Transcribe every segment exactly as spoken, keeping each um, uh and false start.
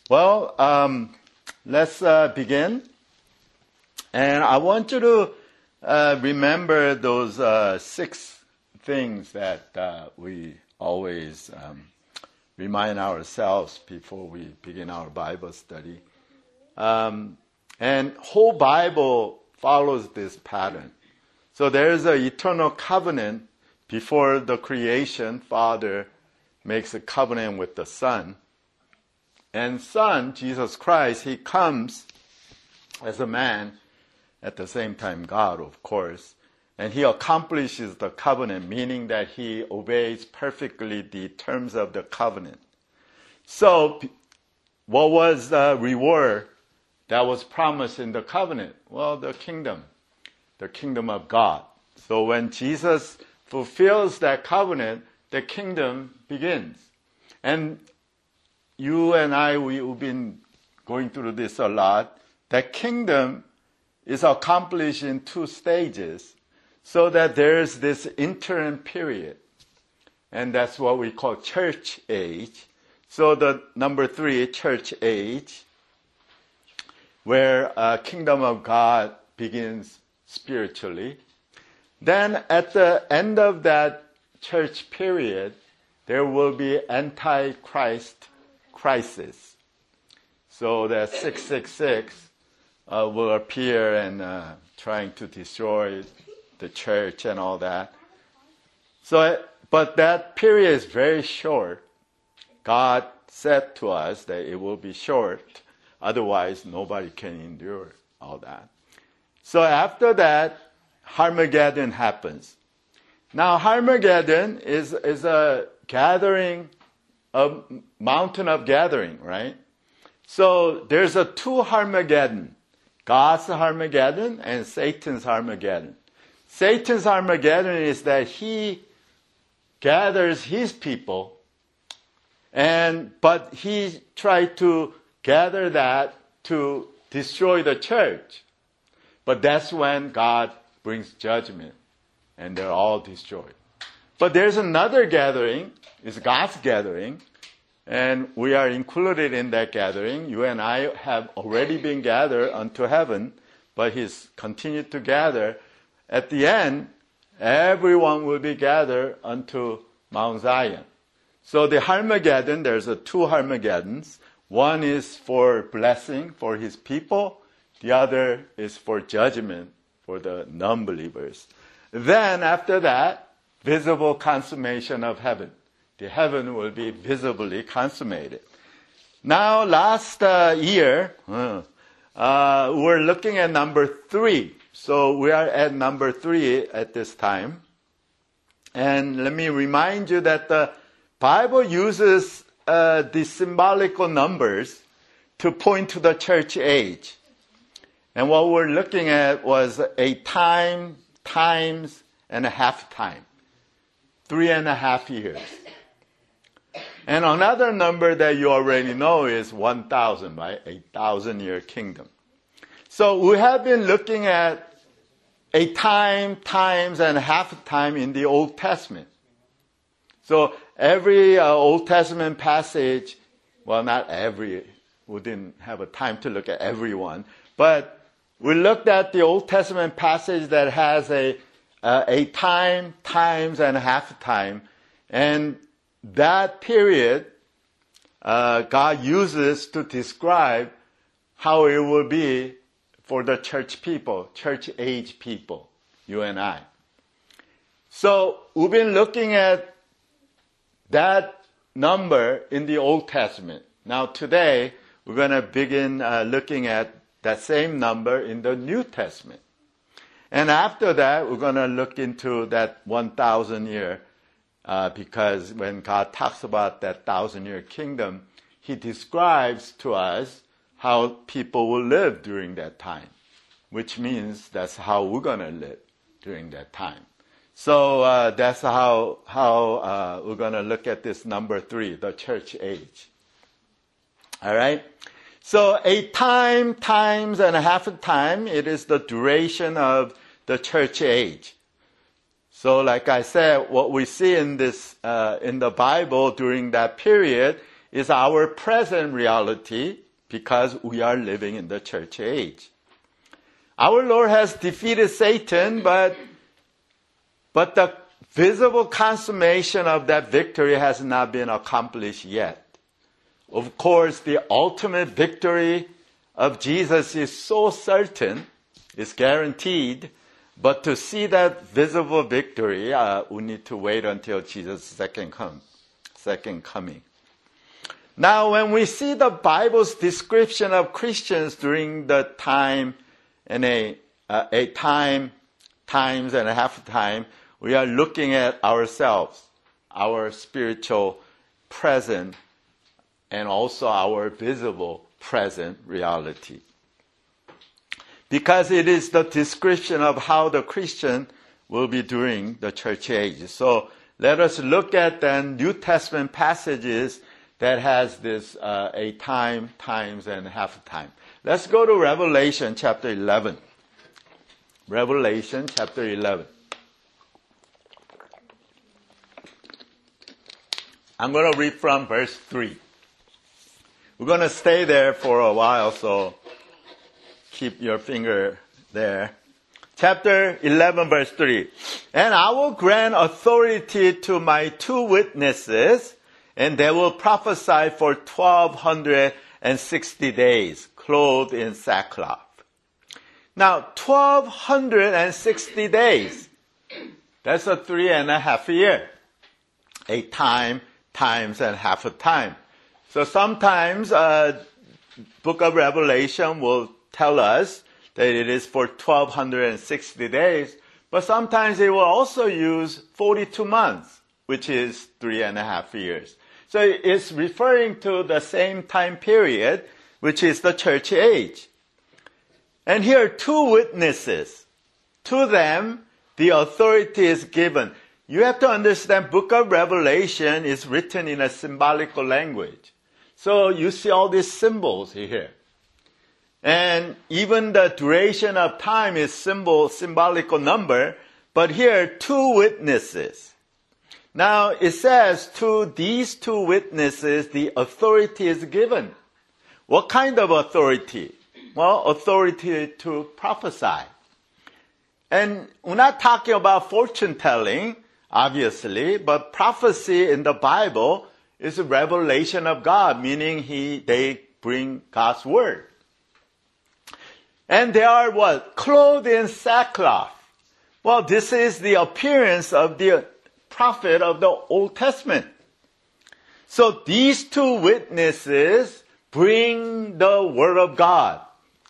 Well, um, let's uh, begin. And I want you to uh, remember those uh, six things that uh, we always um, remind ourselves before we begin our Bible study. Um, and whole Bible follows this pattern. So there is an eternal covenant before the creation. Father makes a covenant with the Son. And Son, Jesus Christ, He comes as a man, at the same time God, of course. And He accomplishes the covenant, meaning that He obeys perfectly the terms of the covenant. So, what was the reward that was promised in the covenant? Well, the kingdom, the kingdom of God. So when Jesus fulfills that covenant, the kingdom begins. And you and I, we've been going through this a lot. That kingdom is accomplished in two stages, so that there's this interim period. And that's what we call church age. So the number three, church age, where uh, kingdom of God begins spiritually. Then at the end of that church period, there will be Antichrist crisis. So that six six six uh, will appear and uh, trying to destroy the church and all that. So, but that period is very short. God said to us that it will be short. Otherwise, nobody can endure all that. So after that, Armageddon happens. Now, Armageddon is, is a gathering, a mountain of gathering, right? So there's a two Armageddon. God's Armageddon and Satan's Armageddon. Satan's Armageddon is that he gathers his people, and but he tried to gather that to destroy the church. But that's when God brings judgment, and they're all destroyed. But there's another gathering, it's God's gathering, and we are included in that gathering. You and I have already been gathered unto heaven, but He's continued to gather. At the end, everyone will be gathered unto Mount Zion. So the Armageddon, there's a two Armageddons. One is for blessing for His people. The other is for judgment for the non-believers. Then after that, visible consummation of heaven. The heaven will be visibly consummated. Now, last uh, year, uh, uh, we're looking at number three. So we are at number three at this time. And let me remind you that the Bible uses uh, the symbolical numbers to point to the church age. And what we're looking at was a time, times, and a half time. Three and a half years. And another number that you already know is one thousand, right? A thousand-year kingdom. So we have been looking at a time, times, and half time in the Old Testament. So every uh, Old Testament passage, well, not every, we didn't have a time to look at every one, but we looked at the Old Testament passage that has a uh, a time, times, and half time, and that period uh, God uses to describe how it will be for the church people, church age people, you and I. So we've been looking at that number in the Old Testament. Now today, we're going to begin uh, looking at that same number in the New Testament. And after that, we're going to look into that one thousand year, uh, because when God talks about that thousand-year kingdom, He describes to us how people will live during that time, which means that's how we're going to live during that time. So uh, that's how how uh, we're going to look at this number three, the church age. All right? So a time, times, and a half a time, it is the duration of the church age. So like I said, what we see in this uh, in the Bible during that period is our present reality because we are living in the church age. Our Lord has defeated Satan, but, but the visible consummation of that victory has not been accomplished yet. Of course, the ultimate victory of Jesus is so certain, it's guaranteed, but to see that visible victory, uh, we need to wait until Jesus' second come, second coming. Now, when we see the Bible's description of Christians during the time and a, uh, a time, times and a half time, we are looking at ourselves, our spiritual present, and also our visible present reality. Because it is the description of how the Christian will be during the church age. So let us look at the New Testament passages that has this uh, a time, times, and half time. Let's go to Revelation chapter eleven. Revelation chapter eleven. I'm going to read from verse three. We're going to stay there for a while, so keep your finger there. Chapter eleven, verse three. And I will grant authority to my two witnesses, and they will prophesy for twelve sixty days, clothed in sackcloth. Now, twelve sixty days, that's a three and a half year. A time, times, and half a time. So sometimes, uh, book of Revelation will tell us that it is for twelve sixty days, but sometimes it will also use forty-two months, which is three and a half years. So it's referring to the same time period, which is the church age. And here, two witnesses. To them, the authority is given. You have to understand, book of Revelation is written in a symbolical language. So you see all these symbols here. And even the duration of time is symbol, symbolical number. But here, two witnesses. Now, it says to these two witnesses, the authority is given. What kind of authority? Well, authority to prophesy. And we're not talking about fortune telling, obviously, but prophecy in the Bible is a revelation of God, meaning he, they bring God's word. And they are what? Clothed in sackcloth. Well, this is the appearance of the prophet of the Old Testament. So these two witnesses bring the word of God.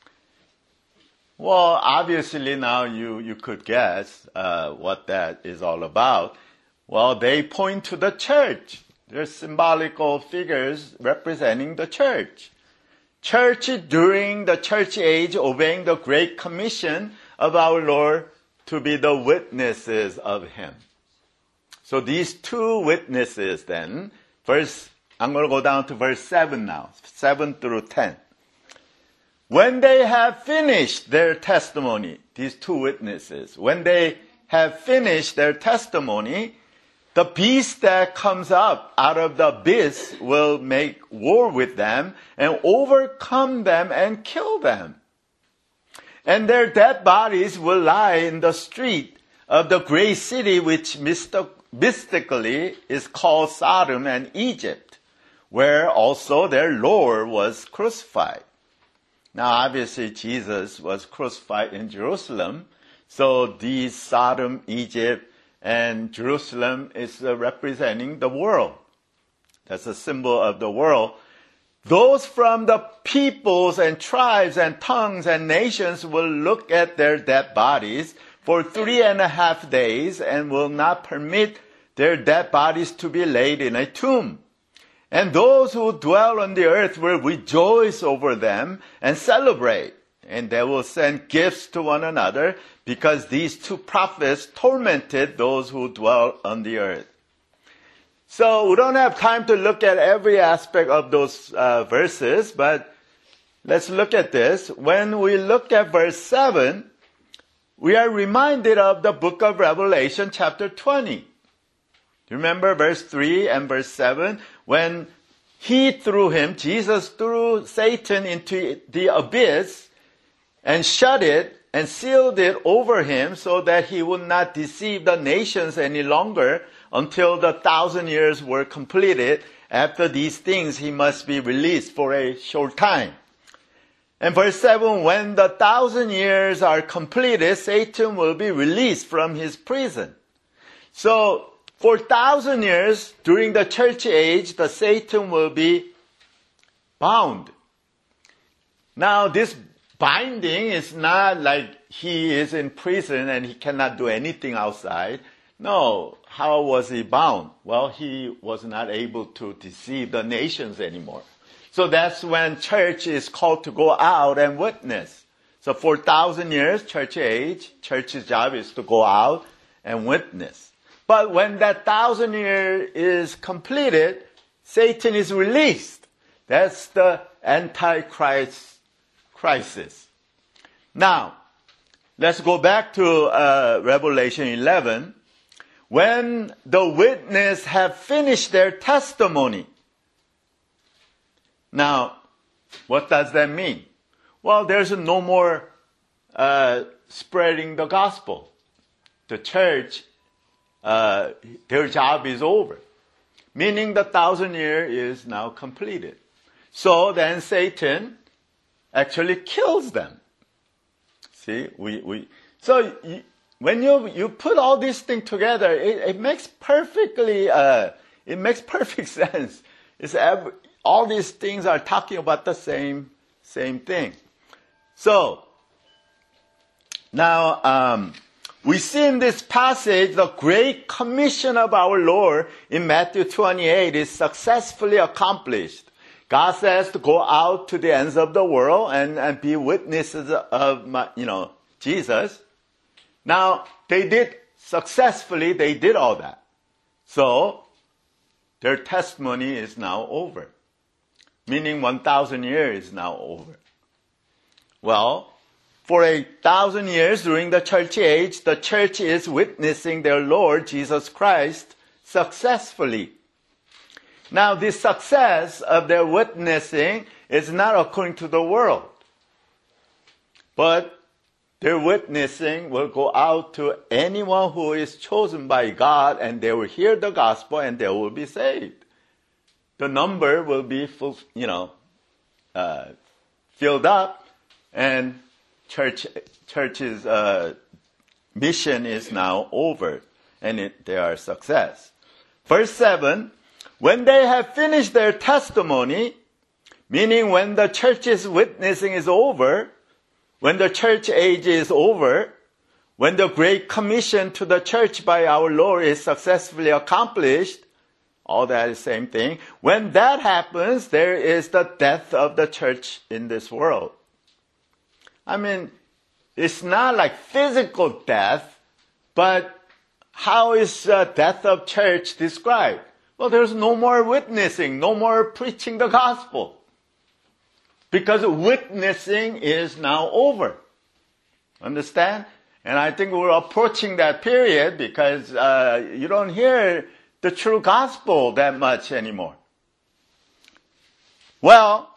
Well, obviously now you, you could guess uh, what that is all about. Well, they point to the church. They're symbolical figures representing the church. Church during the church age obeying the Great Commission of our Lord to be the witnesses of Him. So these two witnesses then, verse, I'm going to go down to verse seven now, seven through ten. When they have finished their testimony, these two witnesses, when they have finished their testimony, the beast that comes up out of the abyss will make war with them and overcome them and kill them. And their dead bodies will lie in the street of the great city which mystically is called Sodom and Egypt, where also their Lord was crucified. Now, obviously, Jesus was crucified in Jerusalem, so these Sodom, Egypt, and Jerusalem is uh, representing the world. That's a symbol of the world. Those from the peoples and tribes and tongues and nations will look at their dead bodies for three and a half days and will not permit their dead bodies to be laid in a tomb. And those who dwell on the earth will rejoice over them and celebrate. And they will send gifts to one another because these two prophets tormented those who dwell on the earth. So we don't have time to look at every aspect of those uh, verses, but let's look at this. When we look at verse seven, we are reminded of the book of Revelation chapter twenty. Remember verse three and verse seven? When he threw him, Jesus threw Satan into the abyss and shut it and sealed it over him so that he would not deceive the nations any longer until the thousand years were completed. After these things, he must be released for a short time. And verse seven, when the thousand years are completed, Satan will be released from his prison. So, for thousand years, during the church age, the Satan will be bound. Now, this binding is not like he is in prison and he cannot do anything outside. No, how was he bound? Well, he was not able to deceive the nations anymore. So that's when church is called to go out and witness. So for thousand years, church age, church's job is to go out and witness. But when that thousand year is completed, Satan is released. That's the Antichrist crisis. Now, let's go back to uh, Revelation eleven. When the witness have finished their testimony. Now, what does that mean? Well, there's no more uh, spreading the gospel. The church, uh, their job is over. Meaning the thousand year is now completed. So then Satan actually kills them. See, we, we, so you, when you, you put all these things together, it, it makes perfectly, uh, it makes perfect sense. It's every, all these things are talking about the same, same thing. So, now, um, we see in this passage the great commission of our Lord in Matthew twenty-eight is successfully accomplished. God says to go out to the ends of the world and, and be witnesses of, my, you know, Jesus. Now, they did successfully, they did all that. So, their testimony is now over. Meaning one thousand years is now over. Well, for a thousand years during the church age, the church is witnessing their Lord Jesus Christ successfully. Now, this success of their witnessing is not according to the world. But their witnessing will go out to anyone who is chosen by God, and they will hear the gospel and they will be saved. The number will be full, you know, uh, filled up, and church church's uh, mission is now over, and it, they are a success. Verse seven, when they have finished their testimony, meaning when the church's witnessing is over, when the church age is over, when the great commission to the church by our Lord is successfully accomplished, all that is the same thing. When that happens, there is the death of the church in this world. I mean, it's not like physical death, but how is the death of church described? Well, there's no more witnessing, no more preaching the gospel. Because witnessing is now over. Understand? And I think we're approaching that period because uh, you don't hear the true gospel that much anymore. Well,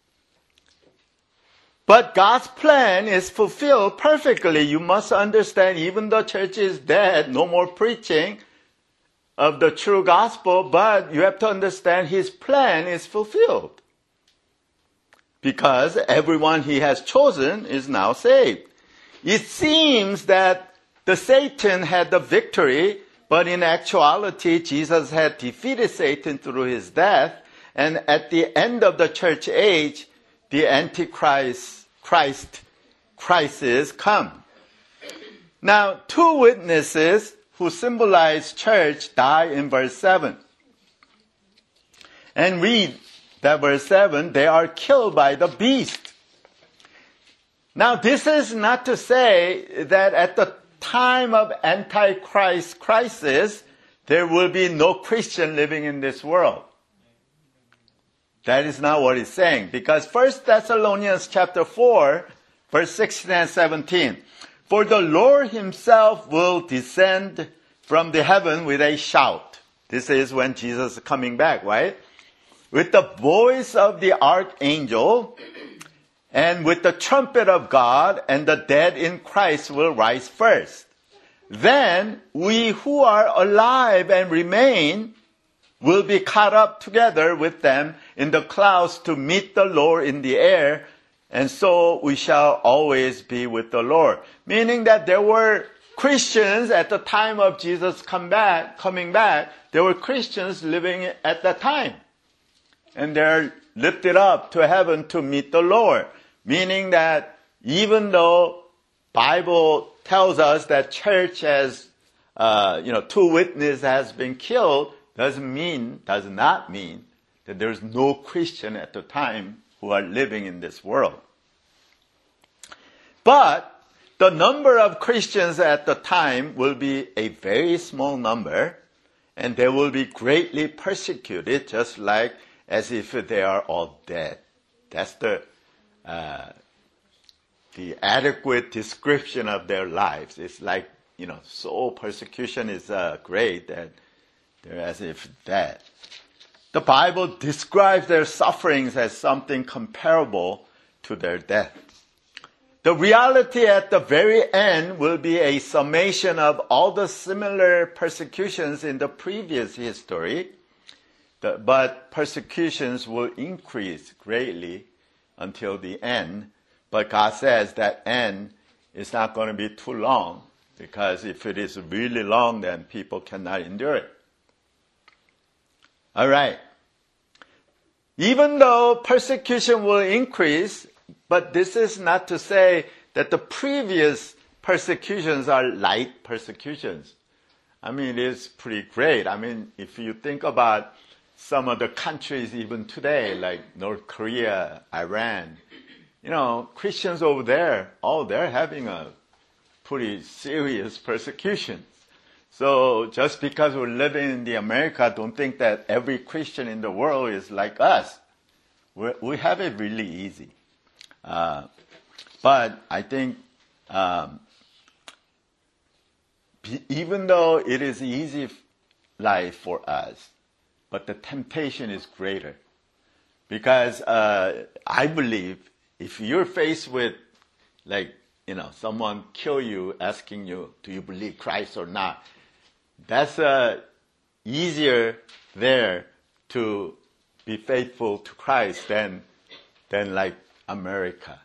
but God's plan is fulfilled perfectly. You must understand, even the church is dead, no more preaching of the true gospel, but you have to understand His plan is fulfilled. Because everyone He has chosen is now saved. It seems that the Satan had the victory, but in actuality, Jesus had defeated Satan through His death. And at the end of the church age, the Antichrist Christ crisis come. Now, two witnesses who symbolize church die in verse seven. And read that verse seven, they are killed by the beast. Now, this is not to say that at the time of Antichrist crisis, there will be no Christian living in this world. That is not what it's saying. Because First Thessalonians chapter four, verse sixteen and seventeen. For the Lord Himself will descend from the heaven with a shout. This is when Jesus is coming back, right? with the voice of the archangel and with the trumpet of God, and the dead in Christ will rise first. Then we who are alive and remain will be caught up together with them in the clouds to meet the Lord in the air, and so we shall always be with the Lord. Meaning that there were Christians at the time of Jesus come back, coming back. There were Christians living at that time. And they're lifted up to heaven to meet the Lord. Meaning that even though Bible tells us that church has, uh, you know, two witnesses has been killed, doesn't mean, does not mean that there's no Christian at the time who are living in this world. But the number of Christians at the time will be a very small number, and they will be greatly persecuted, just like as if they are all dead. That's the uh, the adequate description of their lives. It's like, you know, so persecution is uh, great that they're as if dead. The Bible describes their sufferings as something comparable to their death. The reality at the very end will be a summation of all the similar persecutions in the previous history, but persecutions will increase greatly until the end. But God says that end is not going to be too long, because if it is really long, then people cannot endure it. All right. Even though persecution will increase, but this is not to say that the previous persecutions are light persecutions. I mean, it's pretty great. I mean, if you think about some of the countries even today, like North Korea, Iran, you know, Christians over there, oh, they're having a pretty serious persecution. So just because we're living in the America, don't think that every Christian in the world is like us. We're, we have it really easy. Uh, but I think um, be, even though it is easy life for us, but the temptation is greater. Because uh, I believe if you're faced with, like, you know, someone kill you, asking you, do you believe Christ or not? That's uh, easier there to be faithful to Christ than, than like America.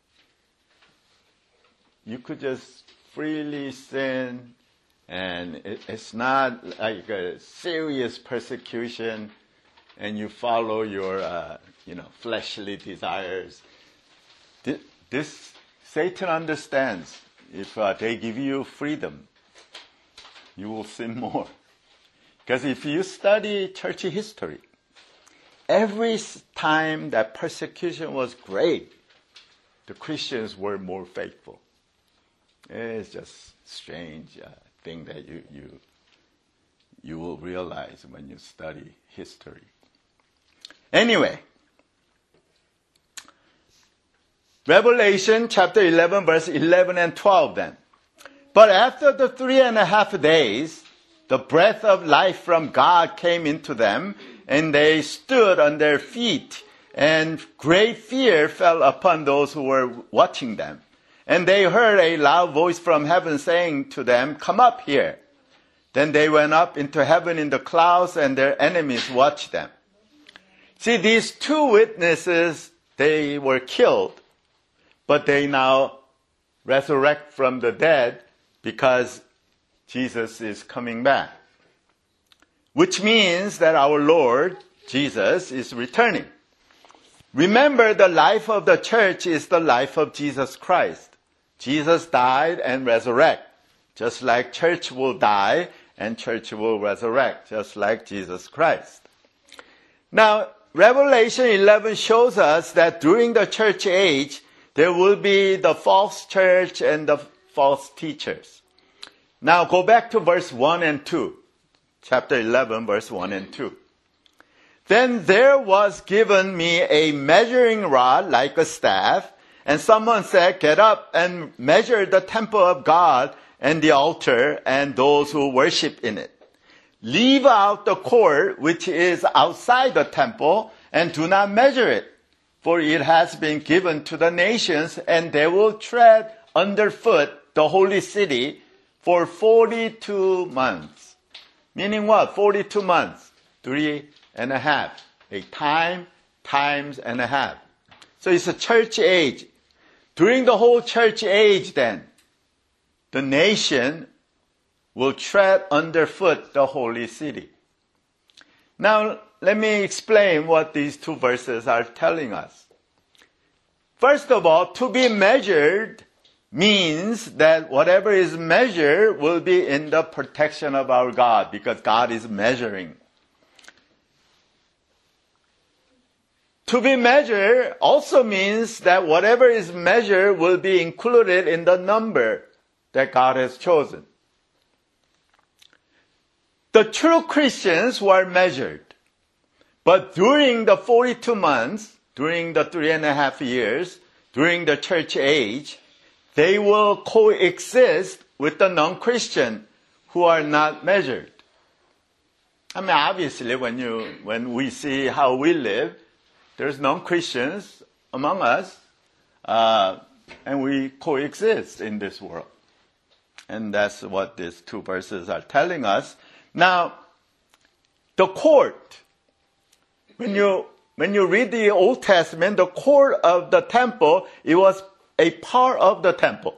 You could just freely sin, and it, it's not like a serious persecution, and you follow your, uh, you know, fleshly desires. This, this Satan understands. If uh, they give you freedom, you will sin more. Because if you study church history, every time that persecution was great, the Christians were more faithful. It's just strange uh, thing that you, you, you will realize when you study history. Anyway, Revelation chapter eleven, verse eleven and twelve then. But after the three and a half days, the breath of life from God came into them, and they stood on their feet, and great fear fell upon those who were watching them. And they heard a loud voice from heaven saying to them, "Come up here." Then they went up into heaven in the clouds, and their enemies watched them. See, these two witnesses, they were killed, but they now resurrect from the dead because Jesus is coming back. Which means that our Lord, Jesus, is returning. Remember, the life of the church is the life of Jesus Christ. Jesus died and resurrected, just like church will die and church will resurrect, just like Jesus Christ. Now, Revelation eleven shows us that during the church age, there will be the false church and the false teachers. Now, go back to verse one and two. Chapter eleven, verse one and two. Then there was given me a measuring rod like a staff, and someone said, "Get up and measure the temple of God and the altar and those who worship in it." leave out the court which is outside the temple, and do not measure it, for it has been given to the nations, and they will tread underfoot the holy city for forty-two months. Meaning what? forty-two months. Three and a half. A time, times and a half. So it's a church age. During the whole church age then, the nation will tread underfoot the holy city. Now, let me explain what these two verses are telling us. First of all, to be measured means that whatever is measured will be in the protection of our God, because God is measuring. To be measured also means that whatever is measured will be included in the number that God has chosen. The true Christians were measured. But during the forty-two months, during the three and a half years, during the church age, they will coexist with the non-Christian who are not measured. I mean, obviously, when you, when we see how we live, there's non-Christians among us, uh, and we coexist in this world. And that's what these two verses are telling us. Now, the court, when you, when you read the Old Testament, the court of the temple, it was a part of the temple.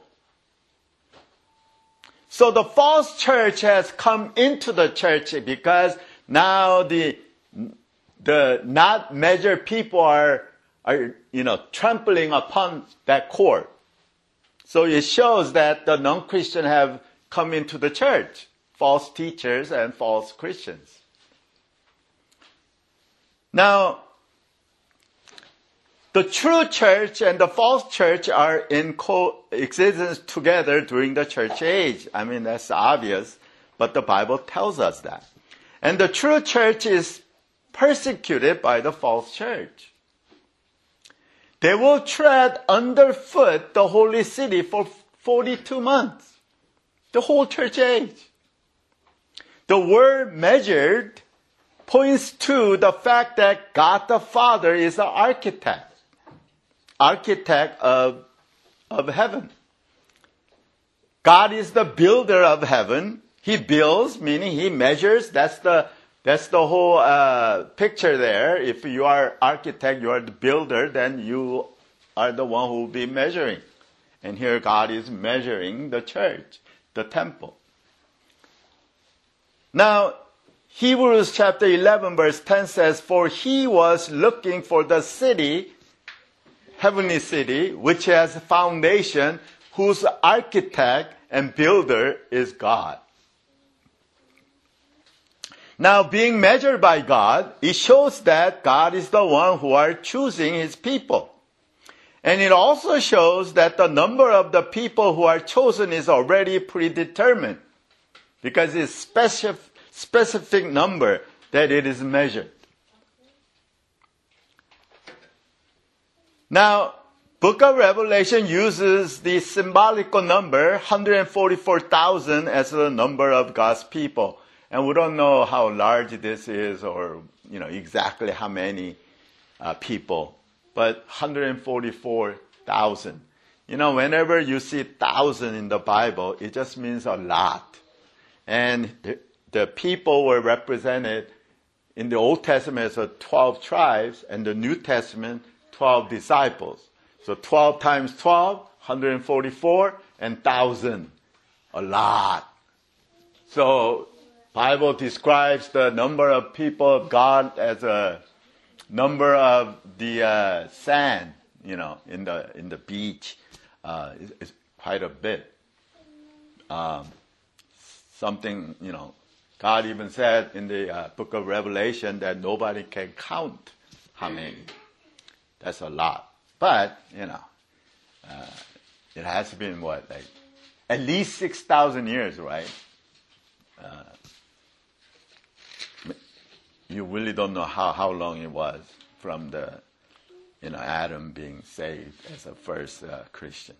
So the false church has come into the church because now the, the not measured people are, are, you know, trampling upon that court. So it shows that the non-Christian have come into the church. False teachers and false Christians. Now, the true church and the false church are in coexistence together during the church age. I mean, that's obvious, but the Bible tells us that. And the true church is persecuted by the false church. They will tread underfoot the holy city for forty-two months. The whole church age. The word measured points to the fact that God the Father is the architect. Architect of, of heaven. God is the builder of heaven. He builds, meaning he measures. That's the, that's the whole uh, picture there. If you are architect, you are the builder, then you are the one who will be measuring. And here God is measuring the church, the temple. Now, Hebrews chapter eleven verse ten says, "For he was looking for the city, heavenly city, which has foundation, whose architect and builder is God." Now, being measured by God, it shows that God is the one who are choosing his people. And it also shows that the number of the people who are chosen is already predetermined, because it's specific, specific number that it is measured. Now, Book of Revelation uses the symbolical number one hundred forty-four thousand as the number of God's people. And we don't know how large this is or, you know, exactly how many uh, people, but one hundred forty-four thousand. You know, whenever you see thousand in the Bible, it just means a lot. And the, the people were represented in the Old Testament as twelve tribes, and the New Testament, twelve disciples. So twelve times twelve, one hundred forty-four, and one thousand. A lot. So Bible describes the number of people of God as a number of the uh, sand, you know, in the in the beach. Uh, it's, it's quite a bit. Um, something, you know, God even said in the uh, book of Revelation that nobody can count how many. That's a lot. But, you know, uh, it has been what, like at least six thousand years, right? Uh, you really don't know how, how long it was from the, you know, Adam being saved as a first uh, Christian.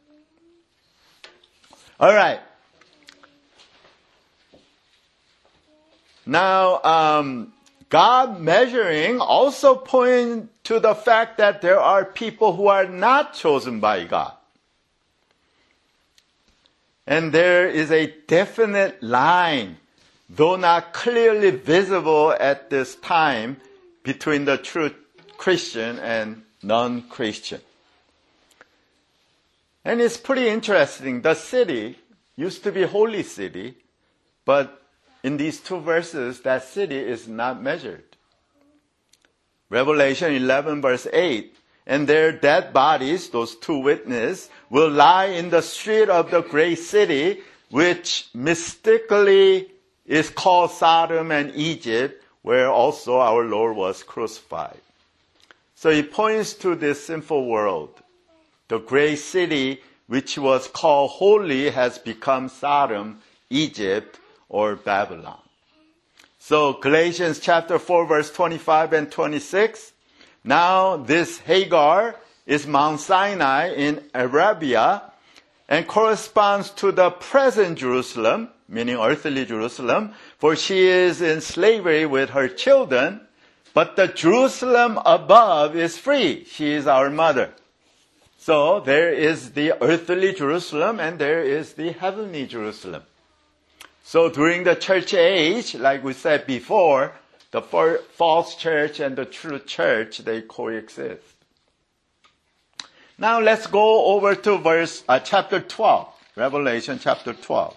All right. Now, um, God measuring also points to the fact that there are people who are not chosen by God. And there is a definite line, though not clearly visible at this time, between the true Christian and non-Christian. And it's pretty interesting. The city used to be a holy city, but in these two verses, that city is not measured. Revelation eleven verse eight, and their dead bodies, those two witnesses, will lie in the street of the great city, which mystically is called Sodom and Egypt, where also our Lord was crucified. So he points to this sinful world. The great city, which was called holy, has become Sodom, Egypt, or Babylon. So Galatians chapter four, verse twenty-five and twenty-six. Now this Hagar is Mount Sinai in Arabia and corresponds to the present Jerusalem, meaning earthly Jerusalem, for she is in slavery with her children, but the Jerusalem above is free. She is our mother. So there is the earthly Jerusalem and there is the heavenly Jerusalem. So during the church age, like we said before, the false church and the true church, they coexist. Now let's go over to verse uh, chapter twelve, Revelation chapter twelve.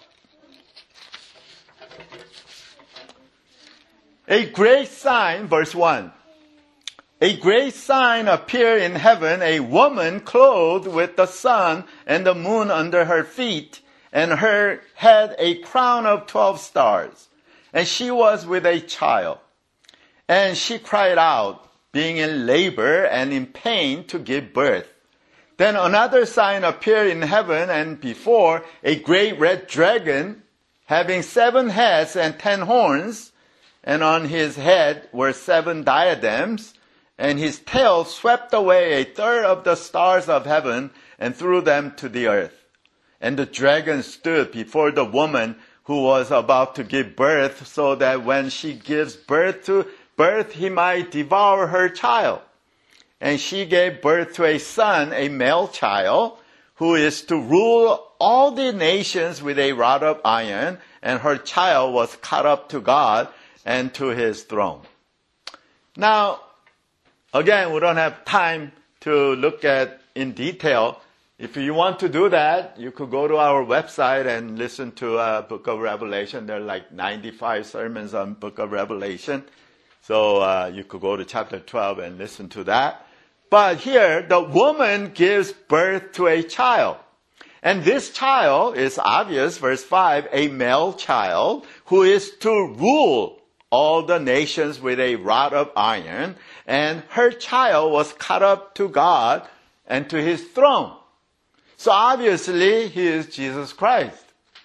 A great sign, verse one. A great sign appeared in heaven, a woman clothed with the sun and the moon under her feet, and her head a crown of twelve stars. And she was with a child. And she cried out, being in labor and in pain to give birth. Then another sign appeared in heaven, and before a great red dragon, having seven heads and ten horns, and on his head were seven diadems, and his tail swept away a third of the stars of heaven and threw them to the earth. And the dragon stood before the woman who was about to give birth, so that when she gives birth to birth, he might devour her child. And she gave birth to a son, a male child, who is to rule all the nations with a rod of iron, and her child was caught up to God and to his throne. Now, again, we don't have time to look at in detail. If you want to do that, you could go to our website and listen to uh, Book of Revelation. There are like ninety-five sermons on Book of Revelation. So uh, you could go to chapter twelve and listen to that. But here, the woman gives birth to a child. And this child is obvious, verse five, a male child who is to rule all the nations with a rod of iron. And her child was caught up to God and to his throne. So obviously, he is Jesus Christ.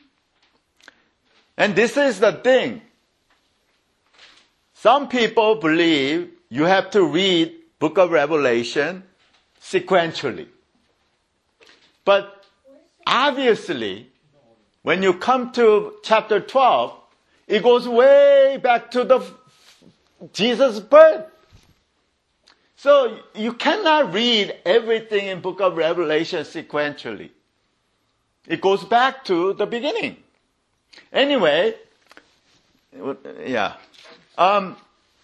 And this is the thing. Some people believe you have to read Book of Revelation sequentially. But obviously, when you come to chapter twelve, it goes way back to the Jesus' birth. So you cannot read everything in Book of Revelation sequentially. It goes back to the beginning. Anyway, yeah. Um,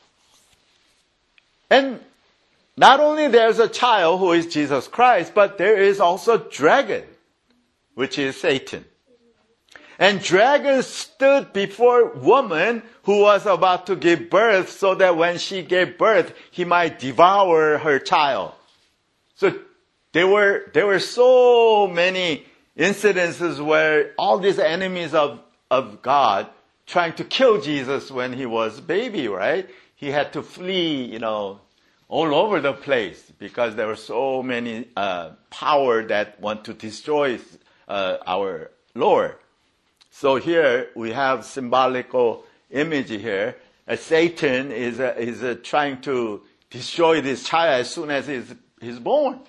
and not only there's a child who is Jesus Christ, but there is also a dragon, which is Satan. And dragon stood before woman who was about to give birth, so that when she gave birth, he might devour her child. So there were, there were so many incidences where all these enemies of, of God trying to kill Jesus when he was a baby, right? He had to flee, you know, all over the place because there were so many uh, power that want to destroy uh, our Lord. So here we have symbolical image here. Uh, Satan is uh, is uh, trying to destroy this child as soon as he's, he's born.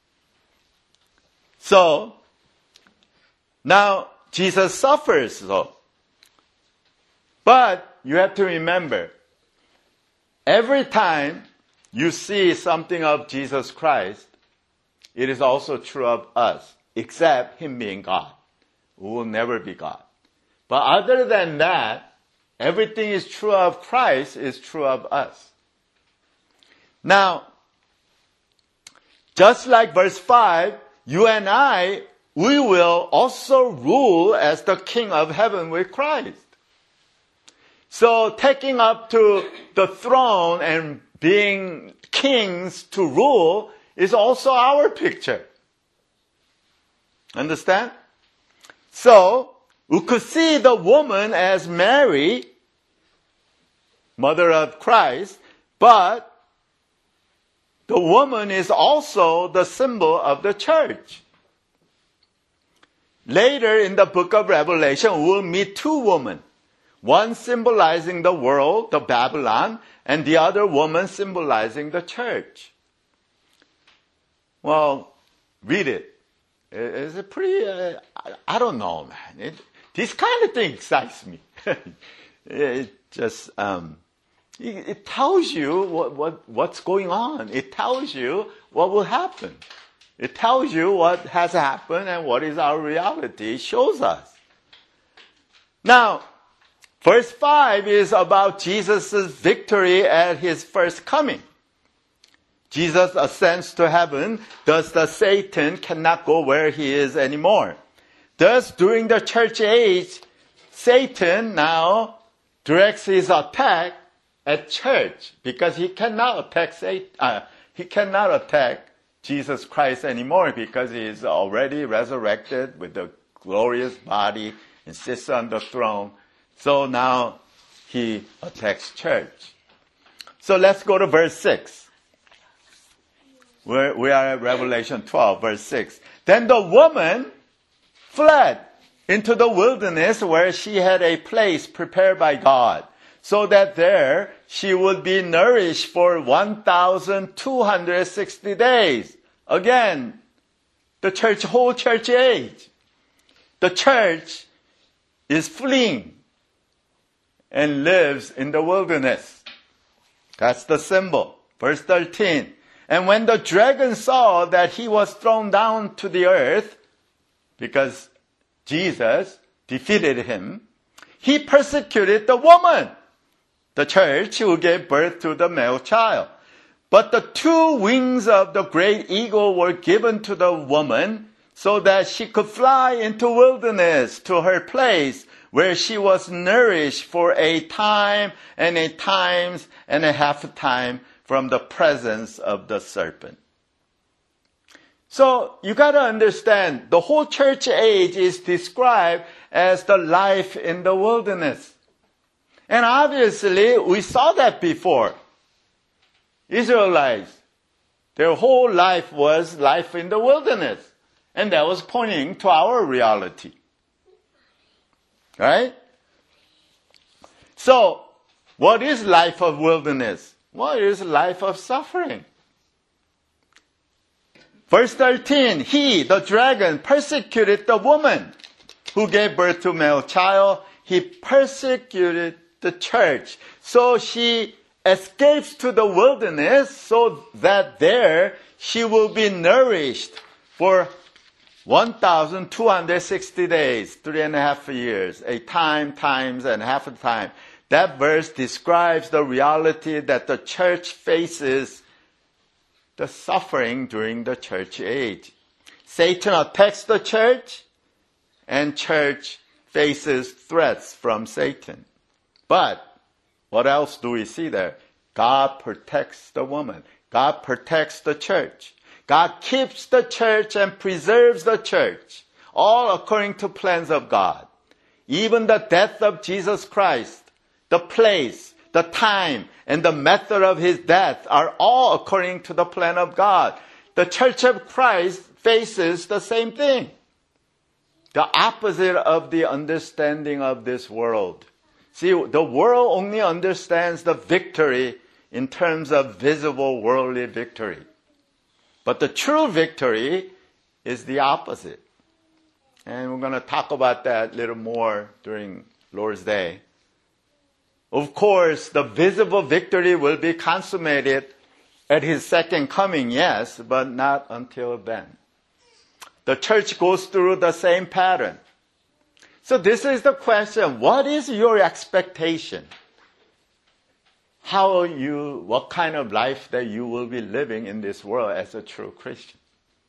So now Jesus suffers, though. But you have to remember, every time you see something of Jesus Christ, it is also true of us, except Him being God, who will never be God. But other than that, everything is true of Christ is true of us. Now, just like verse five, you and I, we will also rule as the King of heaven with Christ. So taking up to the throne and being kings to rule is also our picture. Understand? So, we could see the woman as Mary, mother of Christ, but the woman is also the symbol of the church. Later in the book of Revelation, we'll meet two women. One symbolizing the world, the Babylon, and the other woman symbolizing the church. Well, read it. It's a pretty, uh, I don't know, man. It, this kind of thing excites me. It just, um, it, it tells you what, what, what's going on. It tells you what will happen. It tells you what has happened and what is our reality. It shows us. Now, verse five is about Jesus' victory at His first coming. Jesus ascends to heaven, thus the Satan cannot go where he is anymore. Thus, during the church age, Satan now directs his attack at church because he cannot attack Satan, uh, he cannot attack Jesus Christ anymore because he is already resurrected with a glorious body and sits on the throne. So now he attacks church. So let's go to verse six. We're, we are at Revelation twelve, verse six. Then the woman fled into the wilderness where she had a place prepared by God, so that there she would be nourished for one thousand two hundred sixty days. Again, the church, whole church age. The church is fleeing and lives in the wilderness. That's the symbol. Verse thirteen. And when the dragon saw that he was thrown down to the earth, because Jesus defeated him, he persecuted the woman, the church, who gave birth to the male child. But the two wings of the great eagle were given to the woman so that she could fly into wilderness to her place where she was nourished for a time and a times and a half a time from the presence of the serpent. So you got to understand, the whole church age is described as the life in the wilderness. And obviously, we saw that before. Israelites, their whole life was life in the wilderness. And that was pointing to our reality. Right? So, what is life of wilderness? What is life of suffering? Verse thirteen, he, the dragon, persecuted the woman who gave birth to a male child. He persecuted the church. So she escapes to the wilderness so that there she will be nourished for one thousand two hundred sixty days, three and a half years, a time, times, and half a time. That verse describes the reality that the church faces the suffering during the church age. Satan attacks the church, and church faces threats from Satan. But what else do we see there? God protects the woman. God protects the church. God keeps the church and preserves the church, all according to plans of God. Even the death of Jesus Christ, the place, the time, and the method of his death are all according to the plan of God. The church of Christ faces the same thing. The opposite of the understanding of this world. See, the world only understands the victory in terms of visible worldly victory. But the true victory is the opposite. And we're going to talk about that a little more during Lord's Day. Of course, the visible victory will be consummated at his second coming, yes, but not until then. The church goes through the same pattern. So this is the question, what is your expectation? How you, what kind of life that you will be living in this world as a true Christian?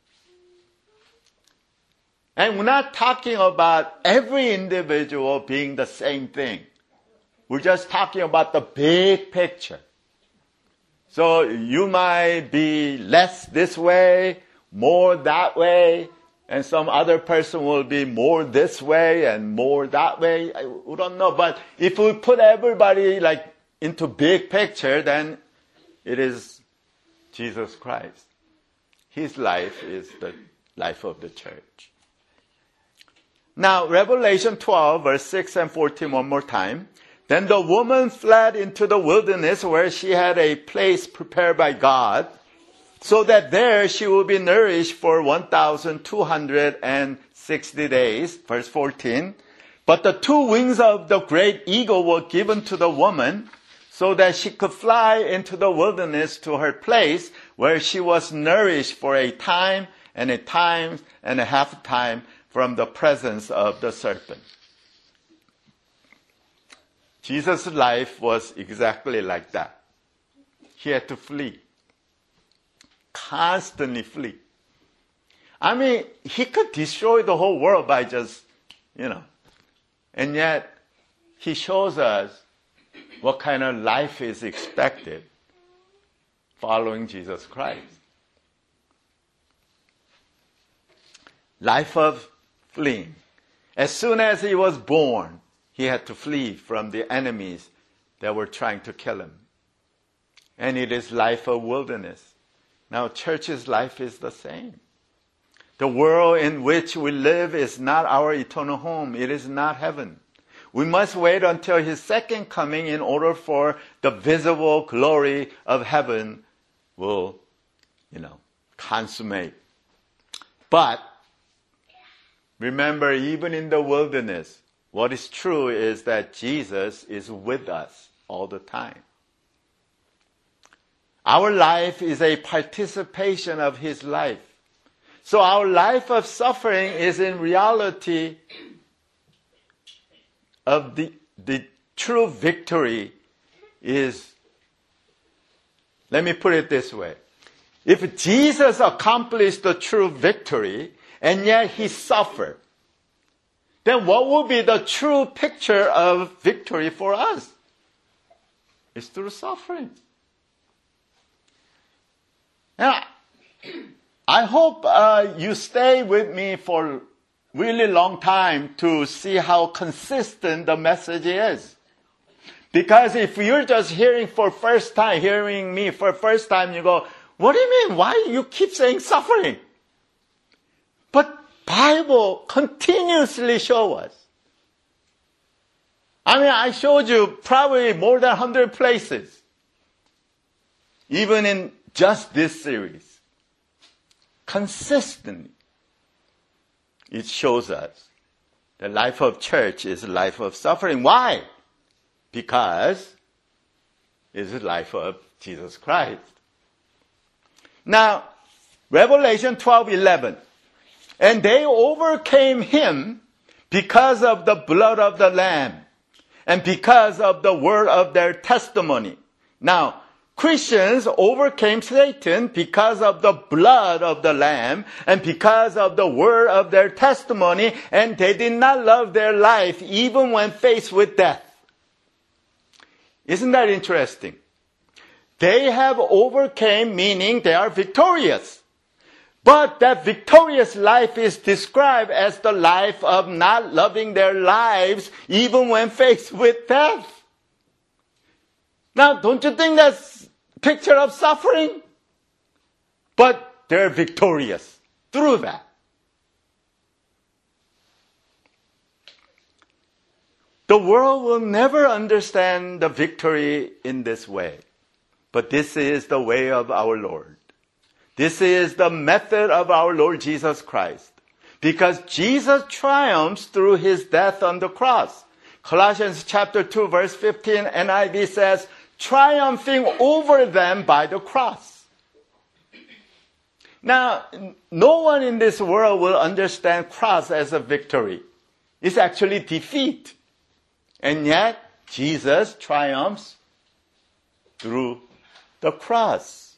And we're not talking about every individual being the same thing. We're just talking about the big picture. So you might be less this way, more that way, and some other person will be more this way and more that way. We don't know. But if we put everybody like into big picture, then it is Jesus Christ. His life is the life of the church. Now, Revelation twelve, verse six and fourteen, one more time. Then the woman fled into the wilderness where she had a place prepared by God, so that there she will be nourished for one thousand two hundred sixty days. Verse fourteen. But the two wings of the great eagle were given to the woman, so that she could fly into the wilderness to her place, where she was nourished for a time and a time and a half time from the presence of the serpent. Jesus' life was exactly like that. He had to flee. Constantly flee. I mean, he could destroy the whole world by just, you know. And yet, he shows us what kind of life is expected following Jesus Christ. Life of fleeing. As soon as he was born, he had to flee from the enemies that were trying to kill him. And it is life of wilderness. Now, church's life is the same. The world in which we live is not our eternal home. It is not heaven. We must wait until his second coming in order for the visible glory of heaven will, you know, consummate. But remember, even in the wilderness, what is true is that Jesus is with us all the time. Our life is a participation of his life. So our life of suffering is in reality of the, the true victory is, let me put it this way. If Jesus accomplished the true victory and yet he suffered, then what will be the true picture of victory for us? It's through suffering. Now, I hope uh, you stay with me for a really long time to see how consistent the message is. Because if you're just hearing for first time, hearing me for first time, you go, what do you mean? Why you keep saying suffering? But Bible continuously show us. I mean, I showed you probably more than one hundred places. Even in just this series. Consistently. It shows us the life of church is a life of suffering. Why? Because it's the life of Jesus Christ. Now, Revelation twelve eleven. And they overcame him because of the blood of the Lamb and because of the word of their testimony. Now, Christians overcame Satan because of the blood of the Lamb and because of the word of their testimony, and they did not love their life even when faced with death. Isn't that interesting? They have overcame, meaning they are victorious. But that victorious life is described as the life of not loving their lives even when faced with death. Now, don't you think that's a picture of suffering? But they're victorious through that. The world will never understand the victory in this way. But this is the way of our Lord. This is the method of our Lord Jesus Christ. Because Jesus triumphs through his death on the cross. Colossians chapter two, verse fifteen, N I V says, triumphing over them by the cross. Now, no one in this world will understand cross as a victory. It's actually defeat. And yet, Jesus triumphs through the cross.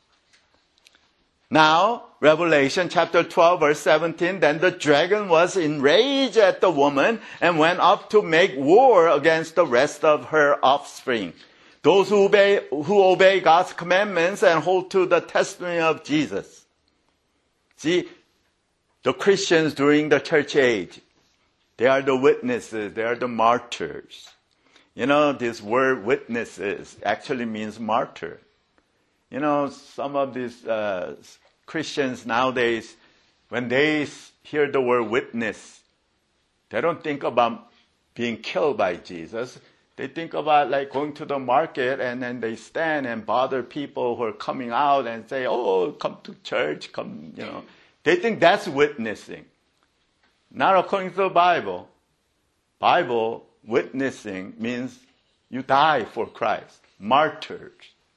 Now, Revelation chapter twelve, verse seventeen, then the dragon was enraged at the woman and went up to make war against the rest of her offspring, those who obey, who obey God's commandments and hold to the testimony of Jesus. See, the Christians during the church age, they are the witnesses, they are the martyrs. You know, this word witnesses actually means martyr. You know, some of these uh, Christians nowadays, when they hear the word witness, they don't think about being killed by Jesus. They think about like going to the market and then they stand and bother people who are coming out and say, oh, come to church, come, you know. They think that's witnessing. Not according to the Bible. Bible, witnessing means you die for Christ. Martyrs.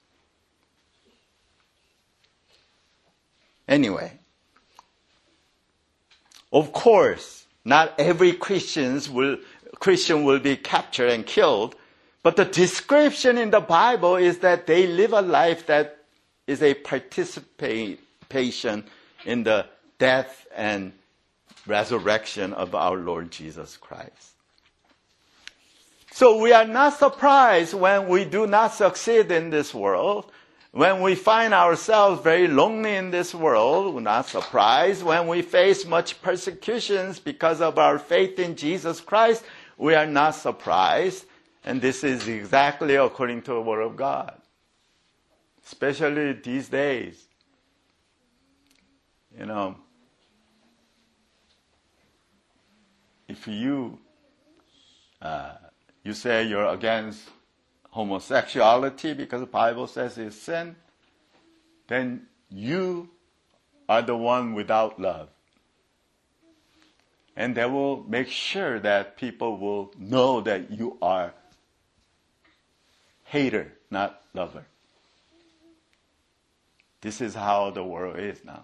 Anyway, of course, not every Christians will, Christian will be captured and killed, but the description in the Bible is that they live a life that is a participation in the death and resurrection of our Lord Jesus Christ. So we are not surprised when we do not succeed in this world. When we find ourselves very lonely in this world, we're not surprised. When we face much persecutions because of our faith in Jesus Christ, we are not surprised. And this is exactly according to the Word of God. Especially these days. You know, if you, uh, you say you're against homosexuality because the Bible says it's sin, then you are the one without love. And they will make sure that people will know that you are hater, not lover. This is how the world is now.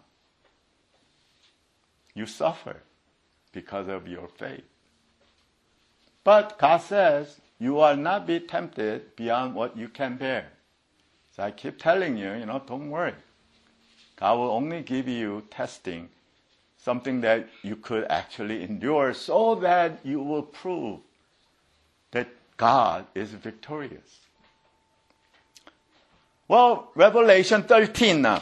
You suffer because of your faith. But God says, you will not be tempted beyond what you can bear. So I keep telling you, you know, don't worry. God will only give you testing, something that you could actually endure so that you will prove that God is victorious. Well, Revelation thirteen now.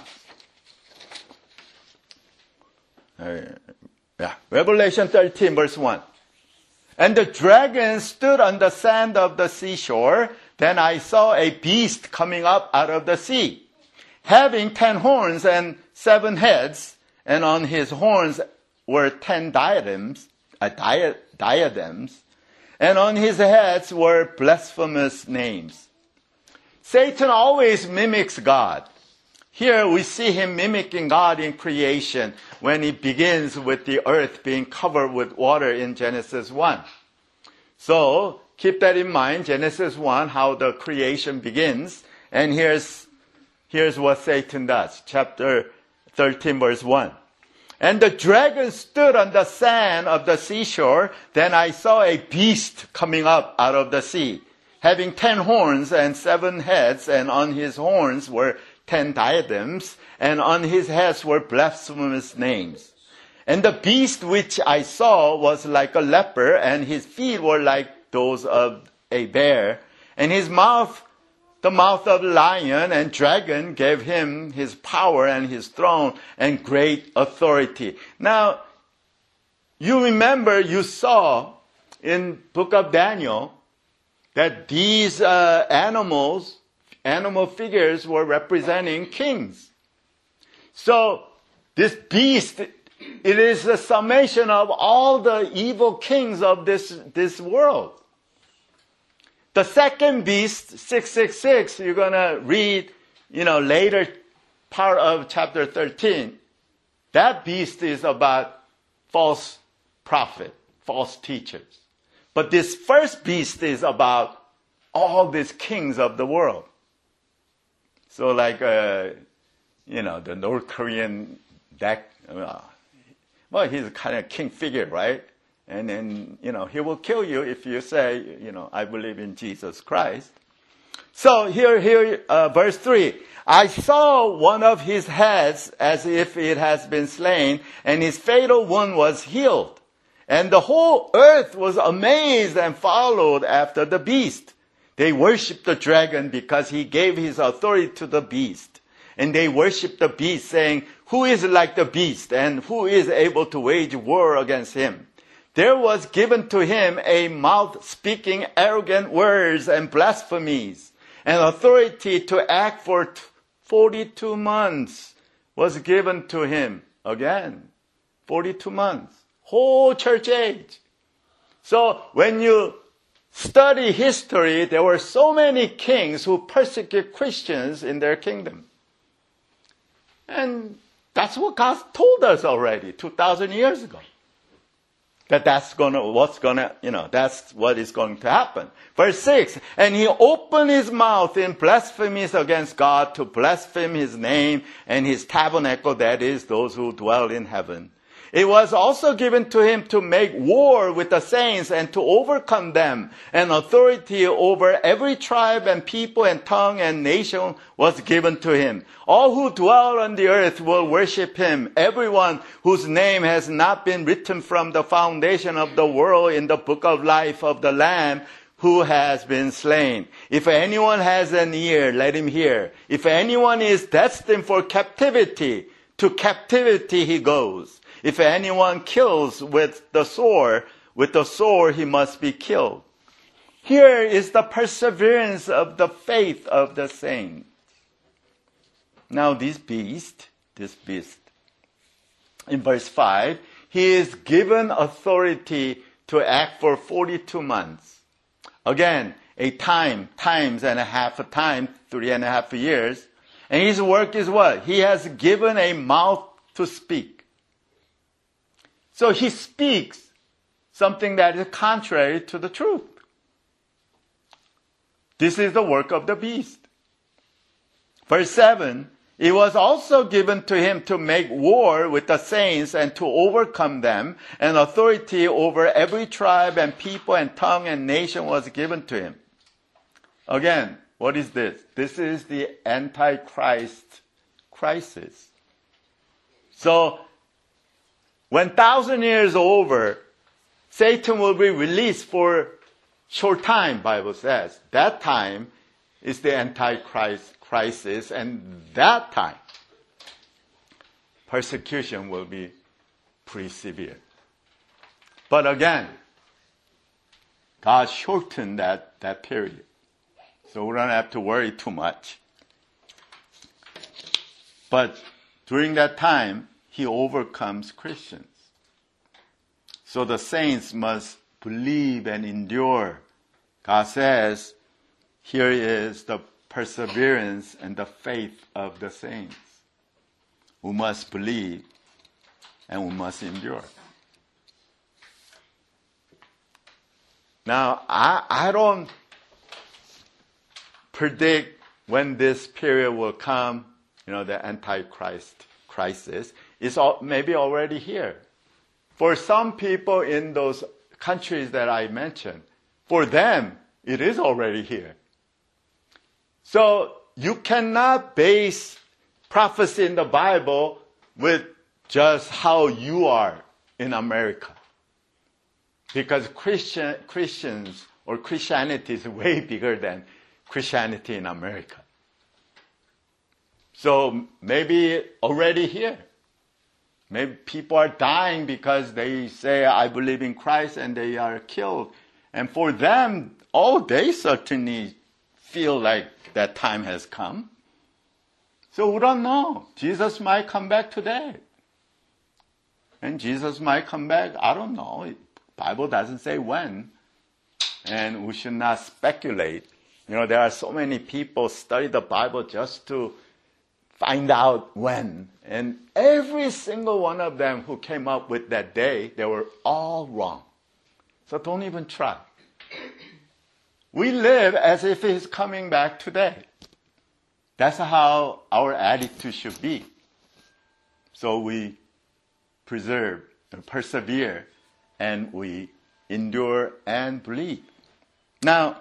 Uh, yeah, Revelation thirteen, verse one. And the dragon stood on the sand of the seashore. Then I saw a beast coming up out of the sea, having ten horns and seven heads, and on his horns were ten diadems, uh, dia- diadems, and on his heads were blasphemous names. Satan always mimics God. Here we see him mimicking God in creation when he begins with the earth being covered with water in Genesis one. So keep that in mind, Genesis one, how the creation begins. And here's, here's what Satan does. Chapter thirteen, verse one. And the dragon stood on the sand of the seashore. Then I saw a beast coming up out of the sea, having ten horns and seven heads, and on his horns were ten diadems, and on his heads were blasphemous names. And the beast which I saw was like a leopard, and his feet were like those of a bear, and his mouth, the mouth of a lion, and dragon gave him his power and his throne and great authority. Now, you remember you saw in book of Daniel that these uh, animals, animal figures were representing kings. So this beast, it is a summation of all the evil kings of this, this world. The second beast, six six six, you're going to read, you know, later part of chapter thirteen. That beast is about false prophet, false teachers. But this first beast is about all these kings of the world. So like, uh, you know, the North Korean, that, uh, well, he's a kind of king figure, right? And then, you know, he will kill you if you say, you know, I believe in Jesus Christ. So here, here, uh, verse three. I saw one of his heads as if it has been slain, and his fatal wound was healed. And the whole earth was amazed and followed after the beast. They worshipped the dragon because he gave his authority to the beast. And they worshipped the beast, saying, who is like the beast, and who is able to wage war against him? There was given to him a mouth speaking arrogant words and blasphemies, and authority to act for forty-two months was given to him. Again, forty-two months. Whole church age. So when you study history, there were so many kings who persecuted Christians in their kingdom. And that's what God told us already two thousand years ago. That that's gonna, what's gonna, you know, that's what is going to happen. Verse six, and he opened his mouth in blasphemies against God to blaspheme his name and his tabernacle, that is, those who dwell in heaven. It was also given to him to make war with the saints and to overcome them. And authority over every tribe and people and tongue and nation was given to him. All who dwell on the earth will worship him. Everyone whose name has not been written from the foundation of the world in the book of life of the Lamb who has been slain. If anyone has an ear, let him hear. If anyone is destined for captivity, to captivity he goes. If anyone kills with the sword, with the sword he must be killed. Here is the perseverance of the faith of the saints. Now this beast, this beast, in verse five, he is given authority to act for forty-two months. Again, a time, times and a half a time, three and a half years. And his work is what? He has given a mouth to speak. So he speaks something that is contrary to the truth. This is the work of the beast. Verse seven, it was also given to him to make war with the saints and to overcome them, and authority over every tribe and people and tongue and nation was given to him. Again, what is this? This is the Antichrist crisis. So, when thousand years over, Satan will be released for short time, Bible says. That time is the Antichrist crisis, and that time, persecution will be pretty severe. But again, God shortened that, that period. So we don't have to worry too much. But during that time, he overcomes Christians. So the saints must believe and endure. God says, here is the perseverance and the faith of the saints. We must believe and we must endure. Now, I, I don't predict when this period will come, you know, the Antichrist crisis. It's all, maybe already here. For some people in those countries that I mentioned, for them, it is already here. So you cannot base prophecy in the Bible with just how you are in America. Because Christian, Christians or Christianity is way bigger than Christianity in America. So maybe already here. Maybe people are dying because they say, I believe in Christ, and they are killed. And for them, oh, they certainly feel like that time has come. So we don't know. Jesus might come back today. And Jesus might come back, I don't know. The Bible doesn't say when. And we should not speculate. You know, there are so many people study the Bible just to find out when. And every single one of them who came up with that day, they were all wrong. So don't even try. We live as if He's coming back today. That's how our attitude should be. So we preserve and persevere, and we endure and believe. Now,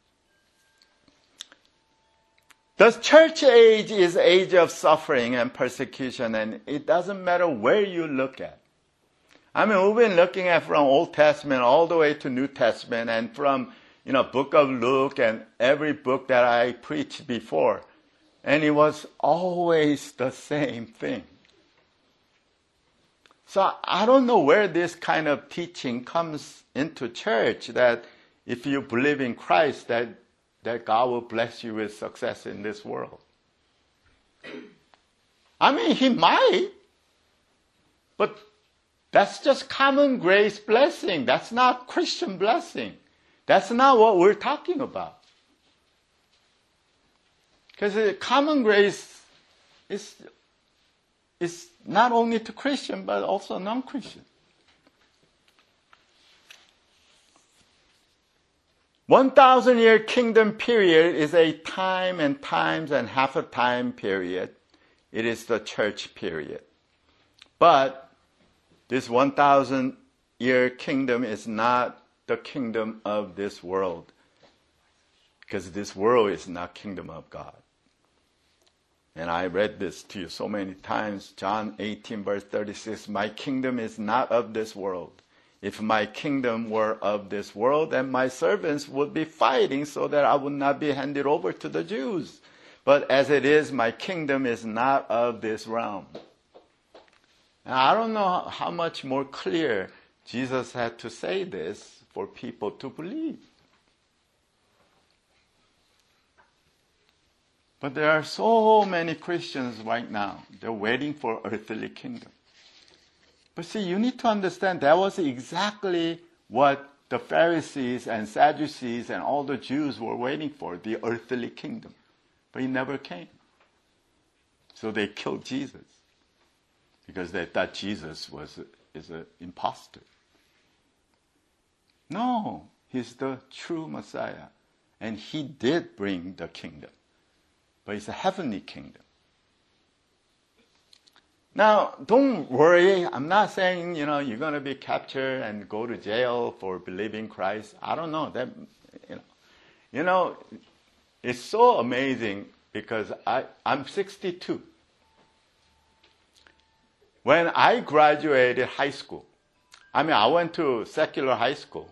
the church age is age of suffering and persecution, and it doesn't matter where you look at. I mean, we've been looking at from Old Testament all the way to New Testament, and from, you know, book of Luke and every book that I preached before. And it was always the same thing. So I don't know where this kind of teaching comes into church, that if you believe in Christ, that, that God will bless you with success in this world. I mean, He might, but that's just common grace blessing. That's not Christian blessing. That's not what we're talking about. Because common grace is, is not only to Christian, but also non-Christian. one thousand year kingdom period is a time and times and half a time period. It is the church period. But this one thousand year kingdom is not the kingdom of this world. Because this world is not kingdom of God. And I read this to you so many times. John eighteen verse thirty-six, my kingdom is not of this world. If my kingdom were of this world, then my servants would be fighting so that I would not be handed over to the Jews. But as it is, my kingdom is not of this realm. And I don't know how much more clear Jesus had to say this for people to believe. But there are so many Christians right now, they're waiting for earthly kingdom. But see, you need to understand that was exactly what the Pharisees and Sadducees and all the Jews were waiting for, the earthly kingdom. But it never came. So they killed Jesus because they thought Jesus was a, is an imposter. No, He's the true Messiah. And He did bring the kingdom. But it's a heavenly kingdom. Now, don't worry. I'm not saying, you know, you're going to be captured and go to jail for believing Christ. I don't know. That, you know, you know, it's so amazing because I, I'm sixty-two. When I graduated high school, I mean, I went to secular high school.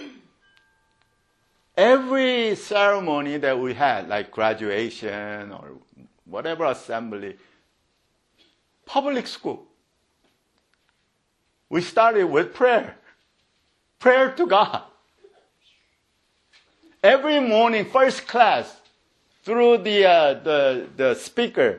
Every ceremony that we had, like graduation or whatever assembly, public school, we started with prayer. Prayer to God. Every morning, first class, through the uh, the the speaker,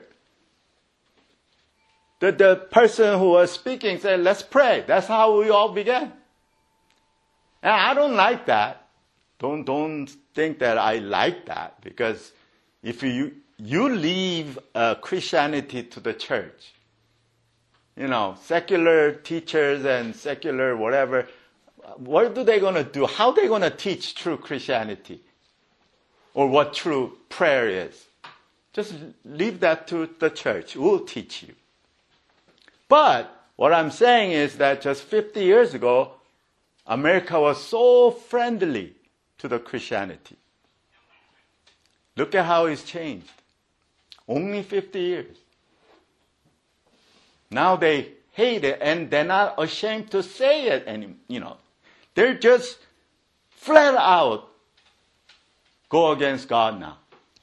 the, the person who was speaking said, let's pray. That's how we all began. And I don't like that. Don't, don't think that I like that, because if you, you leave uh, Christianity to the church, you know, secular teachers and secular whatever, what are they going to do? How are they going to teach true Christianity? Or what true prayer is? Just leave that to the church. We'll teach you. But what I'm saying is that just fifty years ago, America was so friendly to the Christianity. Look at how it's changed. Only fifty years. Now they hate it, and they're not ashamed to say it anymore. You know, they're just flat out go against God now.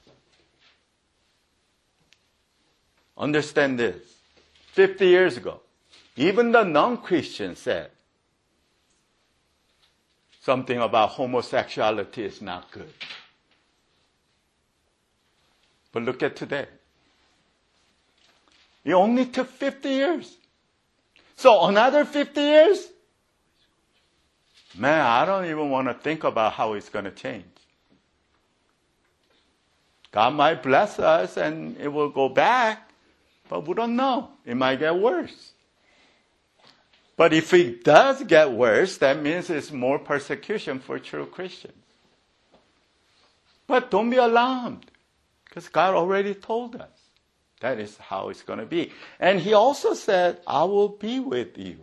Understand this. fifty years ago, even the non-Christians said something about homosexuality is not good. But look at today. It only took fifty years. So another fifty years? Man, I don't even want to think about how it's going to change. God might bless us and it will go back, but we don't know. It might get worse. But if it does get worse, that means it's more persecution for true Christians. But don't be alarmed, because God already told us that is how it's going to be. And he also said, I will be with you.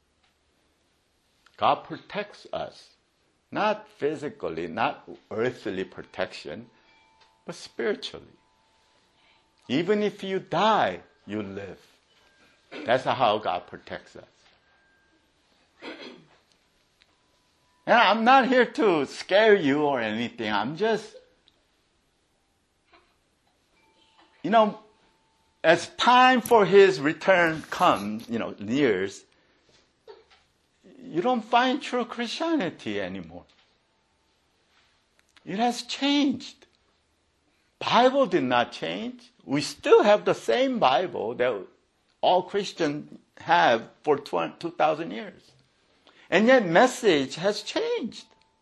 God protects us, not physically, not earthly protection, but spiritually. Even if you die, you live. That's how God protects us. And I'm not here to scare you or anything. I'm just, you know, as time for his return comes, you know, nears, you don't find true Christianity anymore. It has changed. Bible did not change. We still have the same Bible that all Christians have for two thousand years. And yet message has changed.